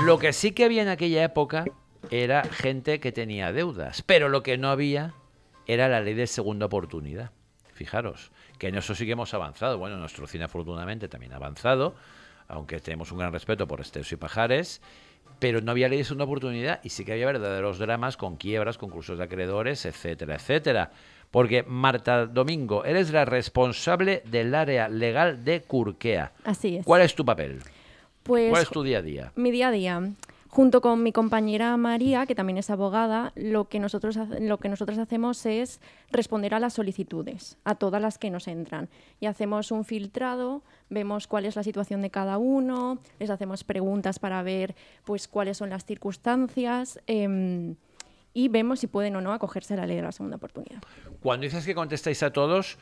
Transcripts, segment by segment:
Lo que sí que había en aquella época era gente que tenía deudas, pero lo que no había era la ley de segunda oportunidad. Fijaros, que en eso sí que hemos avanzado. Bueno, nuestro cine afortunadamente también ha avanzado, aunque tenemos un gran respeto por Esteso y Pajares, pero no había ley de segunda oportunidad y sí que había verdaderos dramas con quiebras, concursos de acreedores, etcétera, etcétera. Porque, Marta Domingo, eres la responsable del área legal de Curkea. Así es. ¿Cuál es tu papel? Pues ¿Cuál es tu día a día? mi día a día, junto con mi compañera María, que también es abogada, lo que nosotros hacemos es responder a las solicitudes, a todas las que nos entran. Y hacemos un filtrado, vemos cuál es la situación de cada uno, les hacemos preguntas para ver pues, cuáles son las circunstancias y vemos si pueden o no acogerse a la ley de la segunda oportunidad. Cuando dices que contestáis a todos,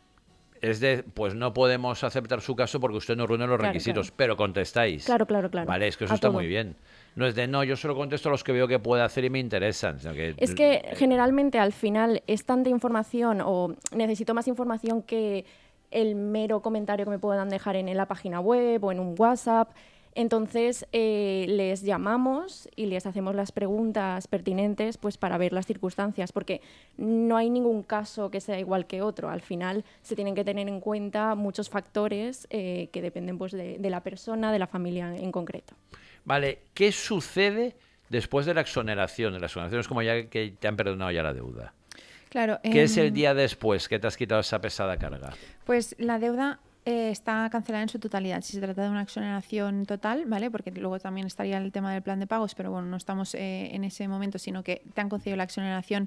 es de, pues no podemos aceptar su caso porque usted no reúne los requisitos, claro. pero contestáis. Claro. Vale, es que eso A está todo. muy bien. No es de, no, yo solo contesto a los que veo que puede hacer y me interesan. Sino que, es que generalmente al final es tanta información o necesito más información que el mero comentario que me puedan dejar en la página web o en un WhatsApp. Entonces les llamamos y les hacemos las preguntas pertinentes pues, para ver las circunstancias, porque no hay ningún caso que sea igual que otro. Al final se tienen que tener en cuenta muchos factores que dependen pues, de la persona, de la familia en concreto. Vale, ¿qué sucede después de la exoneración? La exoneración es como ya que te han perdonado ya la deuda. Claro. ¿Qué es el día después que te has quitado esa pesada carga? Pues la deuda está cancelada en su totalidad. Si se trata de una exoneración total, ¿vale? Porque luego también estaría el tema del plan de pagos, pero bueno, no estamos en ese momento, sino que te han concedido la exoneración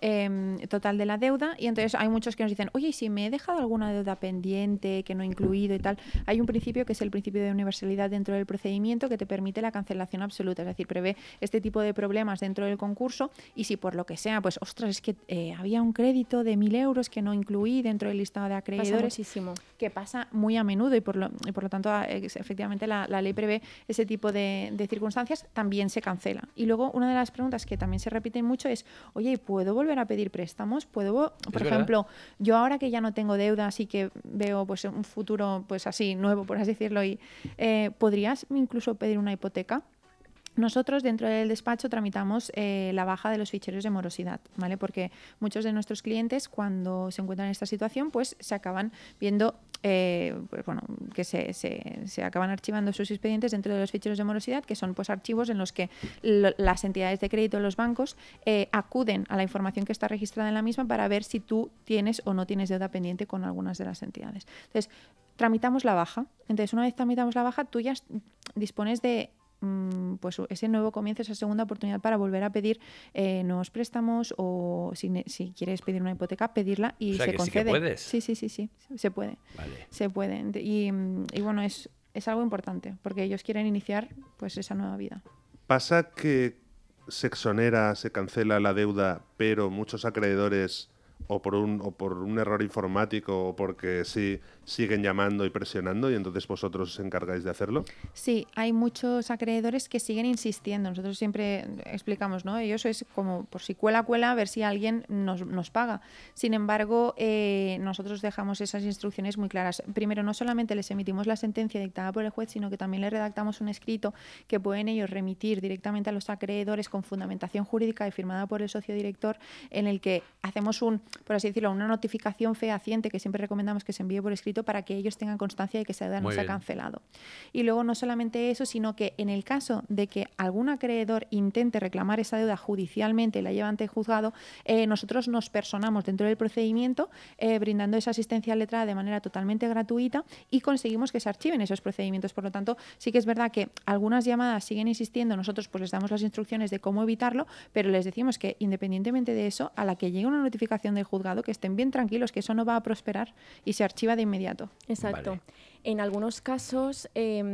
total de la deuda y entonces hay muchos que nos dicen, oye, si me he dejado alguna deuda pendiente que no he incluido y tal, hay un principio que es el principio de universalidad dentro del procedimiento que te permite la cancelación absoluta, es decir, prevé este tipo de problemas dentro del concurso y si por lo que sea, pues ostras, es que había un crédito de 1.000 euros que no incluí dentro del listado de acreedores. Pasa muchísimo. Que pasa muy a menudo y por lo tanto efectivamente la ley prevé ese tipo de circunstancias, también se cancela. Y luego una de las preguntas que también se repiten mucho es, oye, ¿puedo volver a pedir préstamos? ¿Puedo, por ejemplo, yo ahora que ya no tengo deudas y que veo pues un futuro pues así nuevo, por así decirlo, y ¿podrías incluso pedir una hipoteca? Nosotros dentro del despacho tramitamos la baja de los ficheros de morosidad, ¿vale? Porque muchos de nuestros clientes cuando se encuentran en esta situación pues se acaban viendo pues, bueno, que se acaban archivando sus expedientes dentro de los ficheros de morosidad, que son pues archivos en los que las entidades de crédito, los bancos, acuden a la información que está registrada en la misma para ver si tú tienes o no tienes deuda pendiente con algunas de las entidades. Entonces, tramitamos la baja. Entonces, una vez tramitamos la baja, tú ya dispones de pues ese nuevo comienzo, esa segunda oportunidad para volver a pedir nuevos préstamos o si quieres pedir una hipoteca, pedirla y se concede. Sí que puedes. Sí, se puede. Vale. Se puede. Y bueno, es algo importante porque ellos quieren iniciar pues esa nueva vida. ¿Pasa que se exonera, se cancela la deuda, pero muchos acreedores o por un error informático o porque sí siguen llamando y presionando y entonces vosotros os encargáis de hacerlo? Sí, hay muchos acreedores que siguen insistiendo. Nosotros siempre explicamos, ¿no? Ellos es como por si cuela, a ver si alguien nos paga. Sin embargo, nosotros dejamos esas instrucciones muy claras. Primero, no solamente les emitimos la sentencia dictada por el juez, sino que también les redactamos un escrito que pueden ellos remitir directamente a los acreedores con fundamentación jurídica y firmada por el socio director, en el que hacemos por así decirlo, una notificación fehaciente que siempre recomendamos que se envíe por escrito para que ellos tengan constancia de que esa deuda no se ha cancelado. Y luego no solamente eso, sino que en el caso de que algún acreedor intente reclamar esa deuda judicialmente y la lleve ante el juzgado, nosotros nos personamos dentro del procedimiento brindando esa asistencia letrada de manera totalmente gratuita y conseguimos que se archiven esos procedimientos. Por lo tanto, sí que es verdad que algunas llamadas siguen insistiendo, nosotros pues les damos las instrucciones de cómo evitarlo, pero les decimos que independientemente de eso, a la que llegue una notificación del juzgado, que estén bien tranquilos, que eso no va a prosperar y se archiva de inmediato. Exacto. Vale. En algunos casos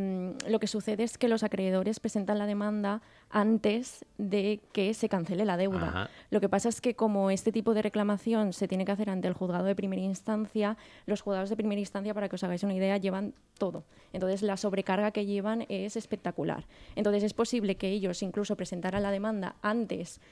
lo que sucede es que los acreedores presentan la demanda antes de que se cancele la deuda. Ajá. Lo que pasa es que como este tipo de reclamación se tiene que hacer ante el juzgado de primera instancia, los juzgados de primera instancia, para que os hagáis una idea, llevan todo. Entonces la sobrecarga que llevan es espectacular. Entonces es posible que ellos incluso presentaran la demanda antes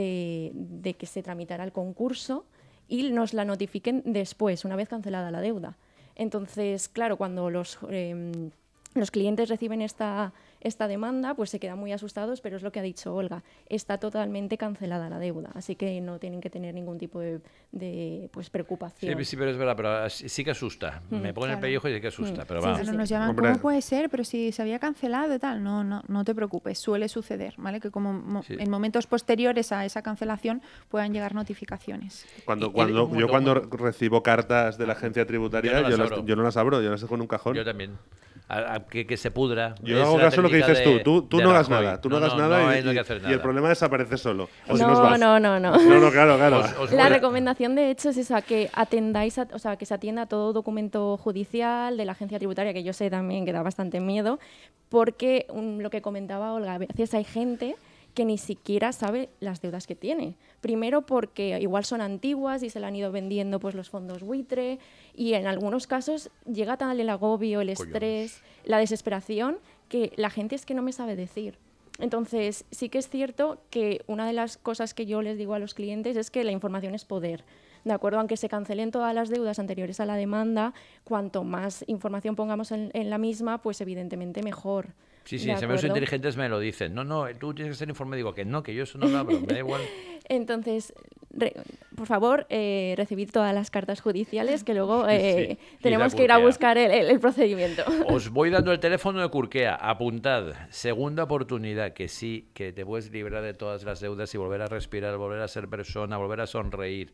de que se tramitara el concurso y nos la notifiquen después, una vez cancelada la deuda. Entonces, claro, cuando los clientes reciben esta esta demanda, pues se quedan muy asustados, pero es lo que ha dicho Olga, está totalmente cancelada la deuda, así que no tienen que tener ningún tipo de pues, preocupación. Sí, pero es verdad, pero sí que asusta. Me pone el pellejo y sí que asusta, pero Sí, va. claro, nos llaman, Hombre. ¿cómo puede ser? Pero si se había cancelado y tal. No te preocupes, suele suceder, ¿vale? Que como Sí. en momentos posteriores a esa cancelación puedan llegar notificaciones. Cuando un yo cuando montón. recibo cartas de la agencia tributaria, Yo no las abro. yo no las abro, yo las dejo en un cajón. Yo también. Que se pudra. Yo Es hago la caso a lo que técnica dices tú de no hagas Rajoy. nada, tú no hagas nada no y, hay que hacer y el nada. problema desaparece solo. O se nos No, va. no. No, claro. Os La voy a- recomendación, de hecho, es esa, que atendáis, o sea, que se atienda a todo documento judicial de la agencia tributaria, que yo sé también que da bastante miedo, porque lo que comentaba Olga, a veces hay gente que ni siquiera sabe las deudas que tiene. Primero porque igual son antiguas y se le han ido vendiendo pues los fondos buitre, y en algunos casos llega tal el agobio, el estrés, la desesperación, que la gente es que no me sabe decir. Entonces, sí que es cierto que una de las cosas que yo les digo a los clientes es que la información es poder. ¿De acuerdo? Aunque se cancelen todas las deudas anteriores a la demanda, cuanto más información pongamos en la misma, pues evidentemente mejor. Sí, ¿De si me son acuerdo? inteligentes me lo dicen. No, tú tienes que ser informe. Digo que no, que yo eso no lo abro, me da igual. Entonces, por favor, recibid todas las cartas judiciales, que luego Sí, tenemos y que ir a Kurkea. buscar el procedimiento. Os voy dando el teléfono de Kurkea. Apuntad. Segunda oportunidad, que sí, que te puedes librar de todas las deudas y volver a respirar, volver a ser persona, volver a sonreír.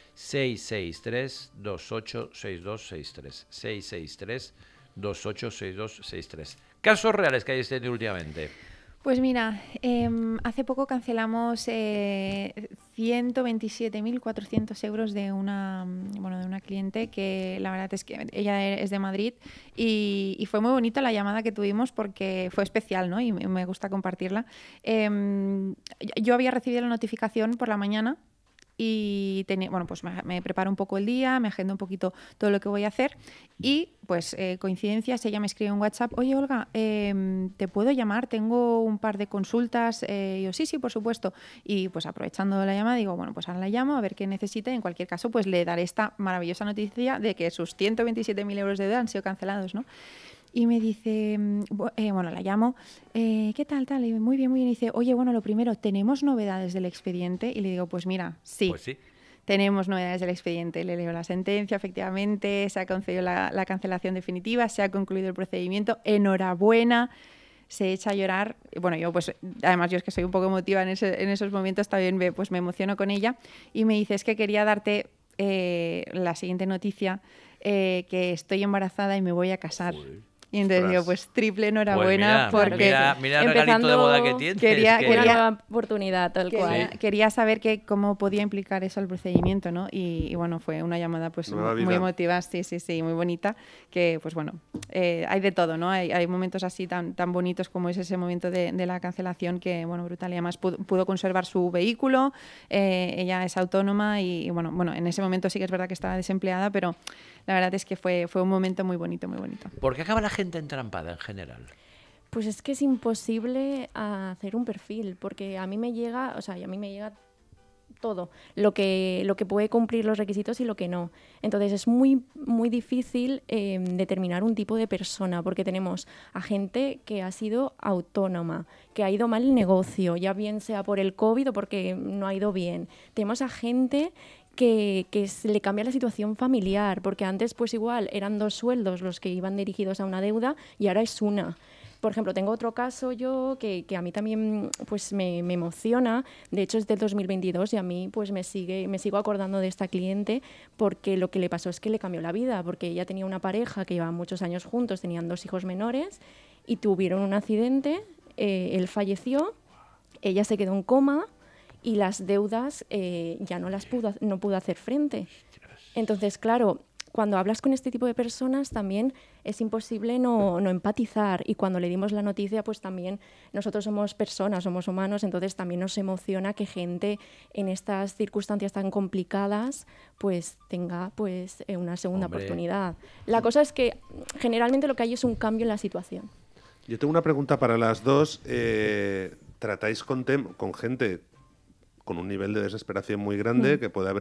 663-286263. 663-286263. Casos reales que hayáis tenido últimamente. Pues mira, hace poco cancelamos 127.400 euros de una cliente que la verdad es que ella es de Madrid y fue muy bonita la llamada que tuvimos porque fue especial, ¿no? Y me gusta compartirla. Yo había recibido la notificación por la mañana y pues me preparo un poco el día, me agendo un poquito todo lo que voy a hacer y pues coincidencias, ella me escribe un WhatsApp: oye Olga, ¿te puedo llamar? Tengo un par de consultas. Y yo sí, por supuesto. Y pues aprovechando la llamada digo, bueno, pues ahora la llamo a ver qué necesita y en cualquier caso pues le daré esta maravillosa noticia de que sus 127.000 euros de deuda han sido cancelados, ¿no? Y me dice, la llamo, ¿qué tal? Y muy bien. Y dice, oye, bueno, lo primero, ¿tenemos novedades del expediente? Y le digo, pues mira, sí. Pues sí. Tenemos novedades del expediente. Le leo la sentencia, efectivamente, se ha concedido la cancelación definitiva, se ha concluido el procedimiento, enhorabuena. Se echa a llorar. Bueno, yo pues, además yo es que soy un poco emotiva en esos momentos, también me emociono con ella. Y me dice, es que quería darte la siguiente noticia, que estoy embarazada y me voy a casar. Joder. Y entonces digo, pues triple enhorabuena, Pues porque mira el regalito de boda que tienes. quería- que- Una nueva oportunidad, tal cual. quería saber cómo podía implicar eso al procedimiento, ¿no? Y bueno, fue una llamada pues Nueva muy vida. emotiva, sí, muy bonita, que pues bueno, hay de todo, ¿no? Hay momentos así tan bonitos como es ese momento de la cancelación, que bueno, brutal. Y además pudo conservar su vehículo, ella es autónoma y bueno, en ese momento sí que es verdad que estaba desempleada, pero la verdad es que fue un momento muy bonito, muy bonito. ¿Por qué acaba la gente entrampada en general? Pues es que es imposible hacer un perfil, porque a mí me llega todo, lo que puede cumplir los requisitos y lo que no. Entonces es muy, muy difícil determinar un tipo de persona, porque tenemos a gente que ha sido autónoma, que ha ido mal el negocio, ya bien sea por el COVID o porque no ha ido bien. Tenemos a gente que se le cambia la situación familiar, porque antes pues igual eran 2 sueldos los que iban dirigidos a una deuda y ahora es una. Por ejemplo, tengo otro caso yo que a mí también pues me emociona. De hecho, es del 2022 y a mí pues me sigo acordando de esta cliente, porque lo que le pasó es que le cambió la vida, porque ella tenía una pareja que llevaban muchos años juntos, tenían 2 hijos menores y tuvieron un accidente, él falleció, ella se quedó en coma y las deudas ya no pudo hacer frente. Entonces, claro, cuando hablas con este tipo de personas también es imposible no empatizar, y cuando le dimos la noticia pues también nosotros somos personas, somos humanos, entonces también nos emociona que gente en estas circunstancias tan complicadas pues tenga pues una segunda oportunidad. La cosa es que generalmente lo que hay es un cambio en la situación. Yo tengo una pregunta para las dos. ¿Tratáis con gente con un nivel de desesperación muy grande, que puede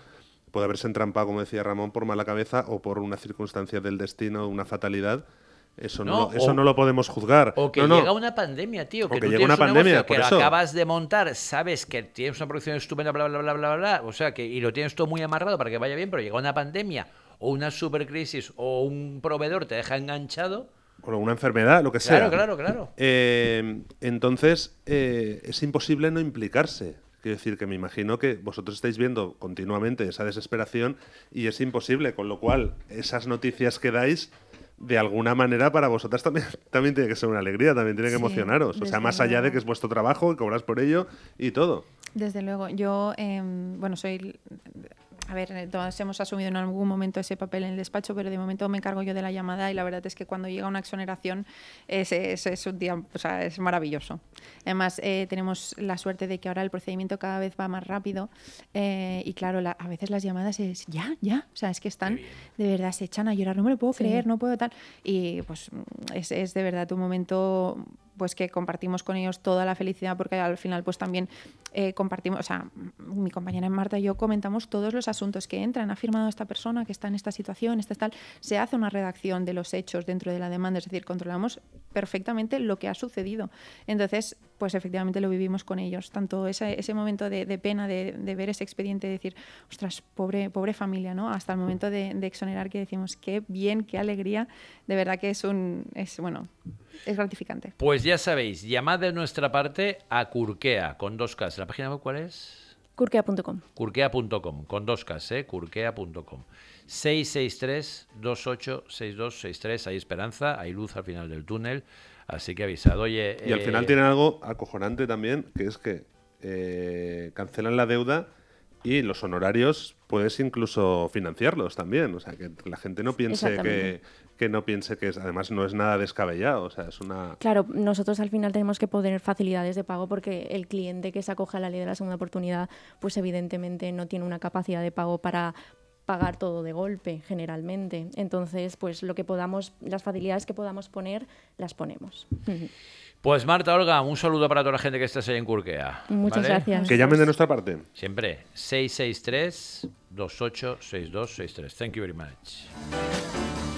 haberse entrampado, como decía Ramón, por mala cabeza o por una circunstancia del destino, una fatalidad, Eso No, no lo podemos juzgar. O que No. llega una pandemia, tío. O Que que tú llega tienes una un pandemia, negocio por que eso. lo acabas de montar, sabes que tienes una producción estupenda, bla, bla, bla, bla, bla, bla. O sea, y lo tienes todo muy amarrado para que vaya bien, pero llega una pandemia o una supercrisis o un proveedor te deja enganchado. O una enfermedad, lo que sea. Claro. Entonces, es imposible no implicarse. Quiero decir que me imagino que vosotros estáis viendo continuamente esa desesperación y es imposible, con lo cual esas noticias que dais, de alguna manera para vosotras también tiene que ser una alegría, también tiene que Sí, emocionaros. O sea, desde más allá de luego. que es vuestro trabajo y cobras por ello y todo. Desde luego, yo, bueno, soy... A ver, todos hemos asumido en algún momento ese papel en el despacho, pero de momento me encargo yo de la llamada y la verdad es que cuando llega una exoneración es un día, o sea, es maravilloso. Además, tenemos la suerte de que ahora el procedimiento cada vez va más rápido y claro, a veces las llamadas es ya, o sea, es que están, de verdad, se echan a llorar, no me lo puedo creer, no puedo tal. Y pues es de verdad un momento pues que compartimos con ellos toda la felicidad porque al final pues también compartimos, o sea, mi compañera Marta y yo comentamos todos los asuntos que entran, ha firmado esta persona que está en esta situación, tal, se hace una redacción de los hechos dentro de la demanda, es decir, controlamos perfectamente lo que ha sucedido. Entonces, pues efectivamente lo vivimos con ellos, tanto ese momento de pena de ver ese expediente, de decir, ostras, pobre familia, ¿no? Hasta el momento de exonerar que decimos, qué bien, qué alegría, de verdad que es gratificante. Pues ya sabéis, llamad de nuestra parte a Kurkea, con 2 Ks. ¿La página web cuál es? Kurkea.com. Kurkea.com, con 2 Ks, Kurkea.com. 663-286263. Hay esperanza, hay luz al final del túnel, así que avisad. Oye, Y al final tienen algo acojonante también, que es que cancelan la deuda y los honorarios puedes incluso financiarlos también. O sea, que la gente no piense que no piense que además no es nada descabellado. O sea, es una... Claro, nosotros al final tenemos que poner facilidades de pago porque el cliente que se acoge a la ley de la segunda oportunidad, pues evidentemente no tiene una capacidad de pago para pagar todo de golpe, generalmente. Entonces, pues lo que podamos, las facilidades que podamos poner, las ponemos. Pues Marta, Olga, un saludo para toda la gente que estés ahí en Kurkea. Muchas ¿vale? gracias. Que llamen de nuestra parte. Siempre, 663-286263. Thank you very much.